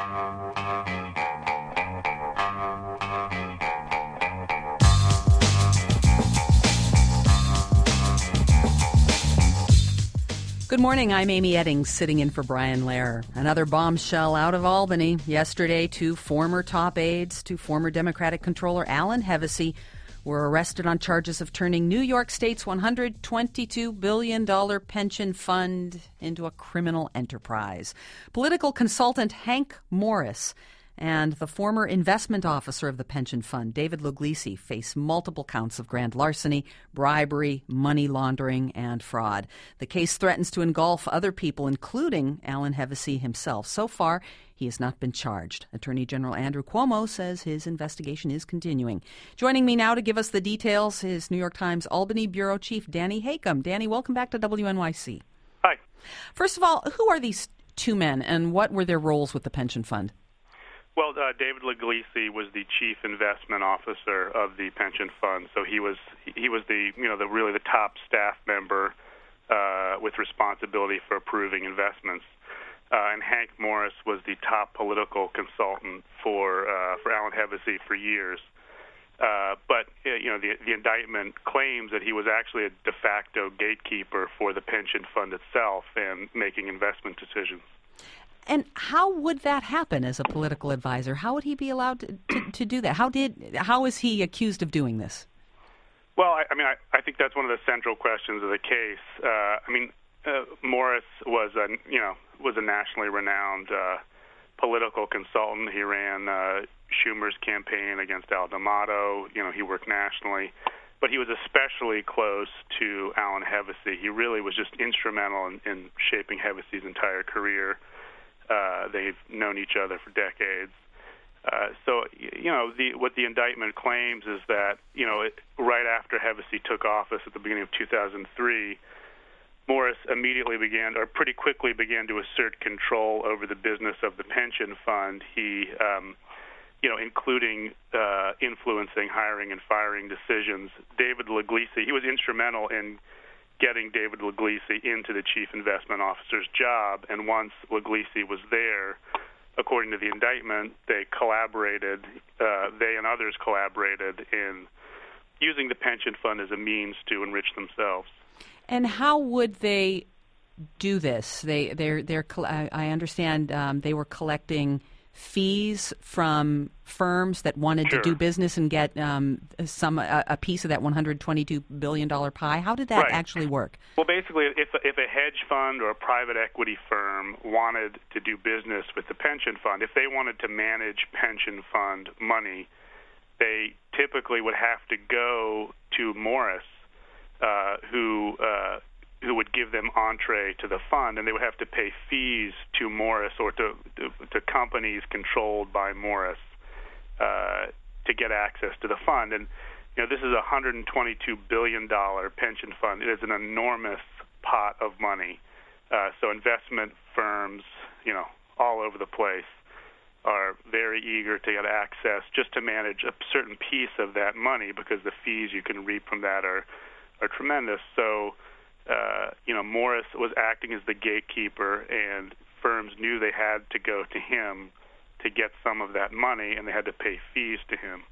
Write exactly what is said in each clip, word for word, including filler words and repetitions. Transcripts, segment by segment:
Good morning, I'm Amy Eddings, sitting in for Brian Lehrer. Another bombshell out of Albany. Yesterday, two former top aides to former Democratic controller Alan Hevesi were arrested on charges of turning New York State's one hundred twenty-two billion dollars pension fund into a criminal enterprise. Political consultant Hank Morris and the former investment officer of the pension fund, David Luglisi, face multiple counts of grand larceny, bribery, money laundering, and fraud. The case threatens to engulf other people, including Alan Hevesi himself. So far, he has not been charged. Attorney General Andrew Cuomo says his investigation is continuing. Joining me now to give us the details is New York Times Albany Bureau Chief Danny Hakam. Danny, welcome back to W N Y C. Hi. First of all, who are these two men, and what were their roles with the pension fund? Well, uh, David Luglisi was the chief investment officer of the pension fund, so he was he was the you know the really the top staff member uh, with responsibility for approving investments. Uh, and Hank Morris was the top political consultant for uh, for Alan Hevesi for years. Uh, but uh, you know the the indictment claims that he was actually a de facto gatekeeper for the pension fund itself and making investment decisions. And how would that happen as a political advisor? How would he be allowed to, to, to do that? How did how is he accused of doing this? Well, I, I mean, I, I think that's one of the central questions of the case. Uh, I mean, uh, Morris was a you know was a nationally renowned uh, political consultant. He ran uh, Schumer's campaign against Al D'Amato. You know, he worked nationally, but he was especially close to Alan Hevesi. He really was just instrumental in, in shaping Hevesi's entire career. Uh, they've known each other for decades. Uh, so, you know, the, what the indictment claims is that, you know, it, right after Hevesi took office at the beginning of two thousand three, Morris immediately began, or pretty quickly began to assert control over the business of the pension fund. He, um, you know, including uh, influencing hiring and firing decisions. David Luglisi, he was instrumental in getting David Luglisi into the chief investment officer's job, and once Luglisi was there, according to the indictment, they collaborated, uh, they and others collaborated in using the pension fund as a means to enrich themselves. And how would they do this? They, they're, they're. I understand um, they were collecting fees from firms that wanted Sure. to do business and get um, some a, a piece of that one hundred twenty-two billion dollars pie. How did that right. actually work? Well, basically, if a, if a hedge fund or a private equity firm wanted to do business with the pension fund, if they wanted to manage pension fund money, they typically would have to go to Morris, uh, who uh, who would give them entree to the fund, and they would have to pay fees to Morris or to to, to companies controlled by Morris uh, to get access to the fund. And you know, this is a one hundred twenty-two billion dollars pension fund. It is an enormous pot of money. Uh, so investment firms, you know, all over the place are very eager to get access just to manage a certain piece of that money because the fees you can reap from that are are tremendous. So Uh, you know, Morris was acting as the gatekeeper, and firms knew they had to go to him to get some of that money, and they had to pay fees to him.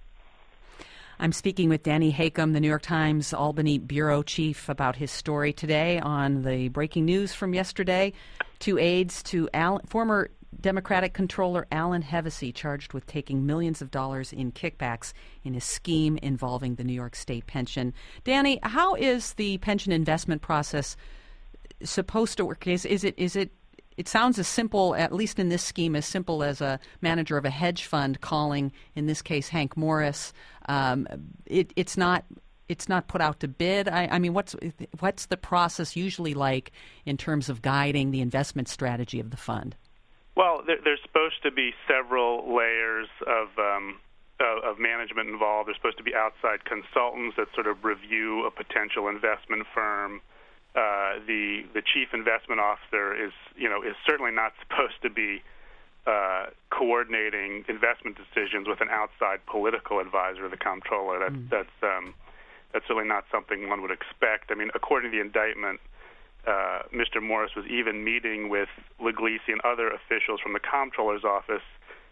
I'm speaking with Danny Hakam, the New York Times Albany Bureau Chief, about his story today on the breaking news from yesterday. Two aides to Al- former Democratic controller Alan Hevesi, charged with taking millions of dollars in kickbacks in a scheme involving the New York State pension. Danny, how is the pension investment process supposed to work? Is, is it is it? It sounds as simple, at least in this scheme, as simple as a manager of a hedge fund calling, in this case, Hank Morris. Um, it, it's not. It's not put out to bid. I, I mean, what's what's the process usually like in terms of guiding the investment strategy of the fund? Well, there, there's supposed to be several layers of, um, of of management involved. There's supposed to be outside consultants that sort of review a potential investment firm. Uh, the the chief investment officer is, you know, is certainly not supposed to be uh, coordinating investment decisions with an outside political advisor, the comptroller. That, mm. That's um, that's certainly not something one would expect. I mean, according to the indictment, Uh, Mister Morris was even meeting with Luglisi and other officials from the comptroller's office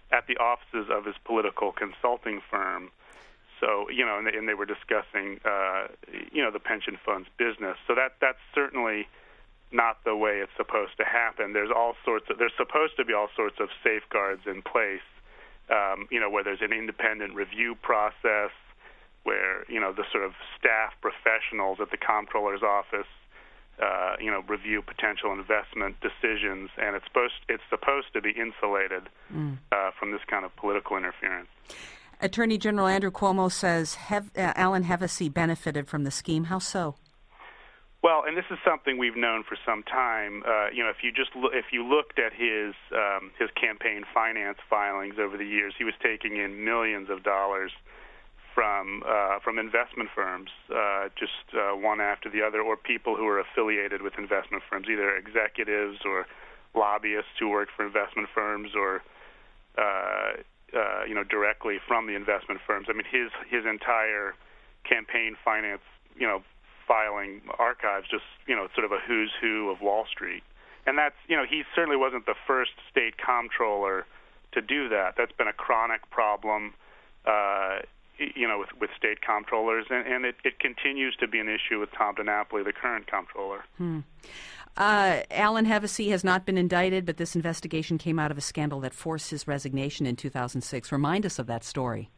at the offices of his political consulting firm. So, you know, and they, and they were discussing, uh, you know, the pension fund's business. So that that's certainly not the way it's supposed to happen. There's all sorts of, there's supposed to be all sorts of safeguards in place, um, you know, where there's an independent review process, where, you know, the sort of staff professionals at the comptroller's office, uh, you know, review potential investment decisions, and it's supposed it's supposed to be insulated mm. uh, from this kind of political interference. Attorney General Andrew Cuomo says Hev- uh, Alan Hevesi benefited from the scheme. How so? Well, and this is something we've known for some time. Uh, you know, if you just lo- if you looked at his um, his campaign finance filings over the years, he was taking in millions of dollars from uh, from investment firms, uh, just uh, one after the other, or people who are affiliated with investment firms, either executives or lobbyists who work for investment firms, or uh, uh, you know, directly from the investment firms. I mean, his his entire campaign finance, you know, filing archives, just, you know, sort of a who's who of Wall Street. And that's, you know, he certainly wasn't the first state comptroller to do that. That's been a chronic problem, uh, you know, with, with state comptrollers, and, and it, it continues to be an issue with Tom DiNapoli, the current comptroller. Hmm. Uh, Alan Hevesi has not been indicted, but this investigation came out of a scandal that forced his resignation in two thousand six. Remind us of that story.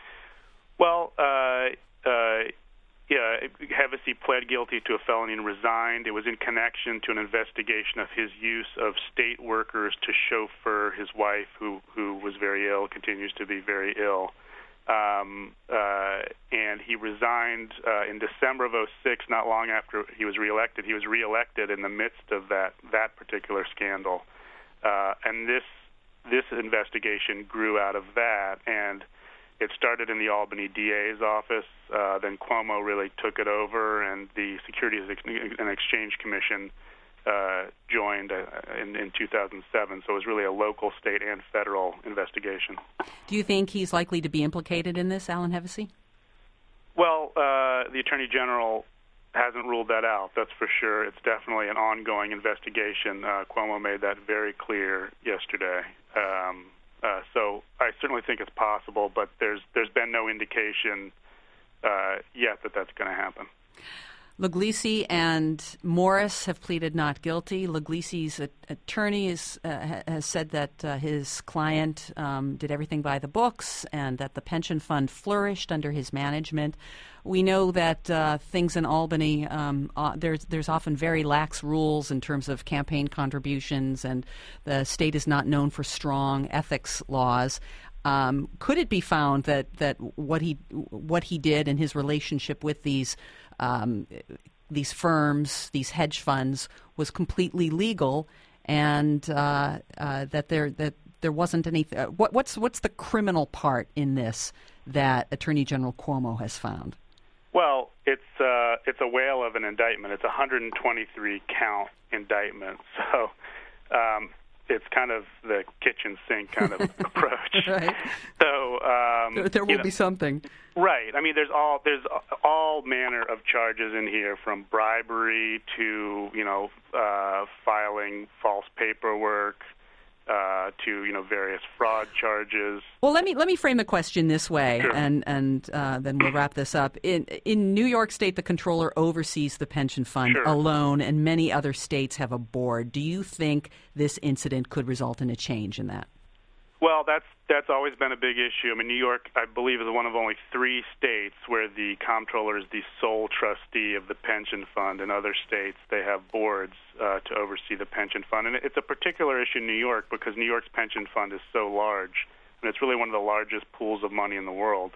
Well, uh, uh, yeah, Hevesi pled guilty to a felony and resigned. It was in connection to an investigation of his use of state workers to chauffeur his wife, who, who was very ill, continues to be very ill. Um, uh, and he resigned uh, in December of oh six, not long after he was reelected. He was reelected in the midst of that, that particular scandal. Uh, and this this investigation grew out of that, and it started in the Albany D A's office. Uh, then Cuomo really took it over, and the Securities and Exchange Commission uh, joined uh, in, in two thousand seven. So it was really a local, state, and federal investigation. Do you think he's likely to be implicated in this, Alan Hevesi? Well, uh, the Attorney General hasn't ruled that out, that's for sure. It's definitely an ongoing investigation. Uh, Cuomo made that very clear yesterday. Um, uh, so I certainly think it's possible, but there's there's been no indication uh, yet that that's going to happen. Luglisi and Morris have pleaded not guilty. Luglisi's attorney is, uh, has said that uh, his client um, did everything by the books and that the pension fund flourished under his management. We know that uh, things in Albany, um, uh, there's, there's often very lax rules in terms of campaign contributions, and the state is not known for strong ethics laws. Um, could it be found that, that what he what he did and his relationship with these um, these firms, these hedge funds, was completely legal, and uh, uh, that there that there wasn't any? Uh, what, what's what's the criminal part in this that Attorney General Cuomo has found? Well, it's uh, it's a whale of an indictment. It's a one hundred twenty-three count indictment. So. Um, It's kind of the kitchen sink kind of approach. Right. So um, there, there will you know, be something. Right. I mean, there's all there's all manner of charges in here, from bribery to you know uh, filing false paperwork uh, to you know various fraud charges. Well, let me let me frame the question this way, Sure. and and uh, then we'll wrap this up. In in New York State, the controller oversees the pension fund Sure. alone, and many other states have a board. Do you think this incident could result in a change in that? Well, that's that's always been a big issue. I mean, New York, I believe, is one of only three states where the comptroller is the sole trustee of the pension fund. In other states, they have boards uh, to oversee the pension fund. And it's a particular issue in New York because New York's pension fund is so large, and it's really one of the largest pools of money in the world.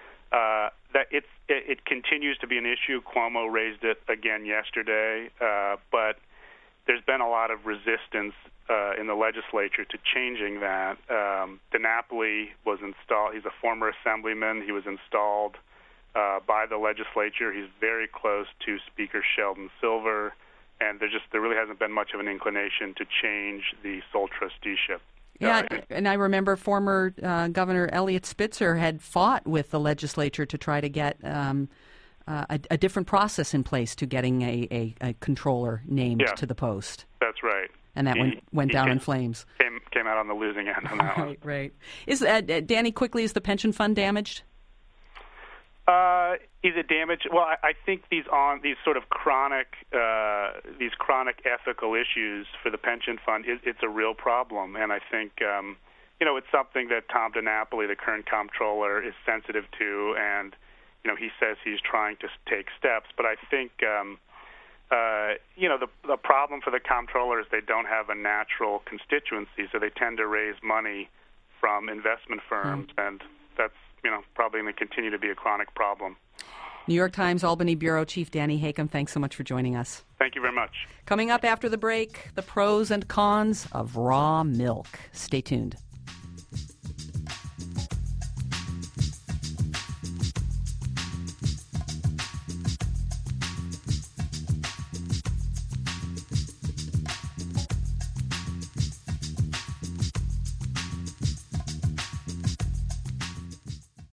Uh, that it's, it, it continues to be an issue. Cuomo raised it again yesterday, uh, but there's been a lot of resistance uh, in the legislature to changing that. Um, DiNapoli was installed. He's a former assemblyman. He was installed uh, by the legislature. He's very close to Speaker Sheldon Silver, and there just there really hasn't been much of an inclination to change the sole trusteeship. Yeah, and I remember former uh, Governor Eliot Spitzer had fought with the legislature to try to get um, uh, a, a different process in place to getting a, a, a controller named yeah, to the post. That's right. and that he, went went down came, in flames. Came came out on the losing end on that right, one. Right. Is uh, Danny, quickly, is the pension fund damaged? Uh, is it damaged? Well, I, I think these on these sort of chronic uh, these chronic ethical issues for the pension fund, it, it's a real problem, and I think um, you know it's something that Tom DiNapoli, the current comptroller, is sensitive to, and you know he says he's trying to take steps. But I think um, uh, you know the the problem for the comptroller is they don't have a natural constituency, so they tend to raise money from investment firms, mm. and that's you know, probably going to continue to be a chronic problem. New York Times Albany Bureau Chief Danny Hakam, thanks so much for joining us. Thank you very much. Coming up after the break, the pros and cons of raw milk. Stay tuned.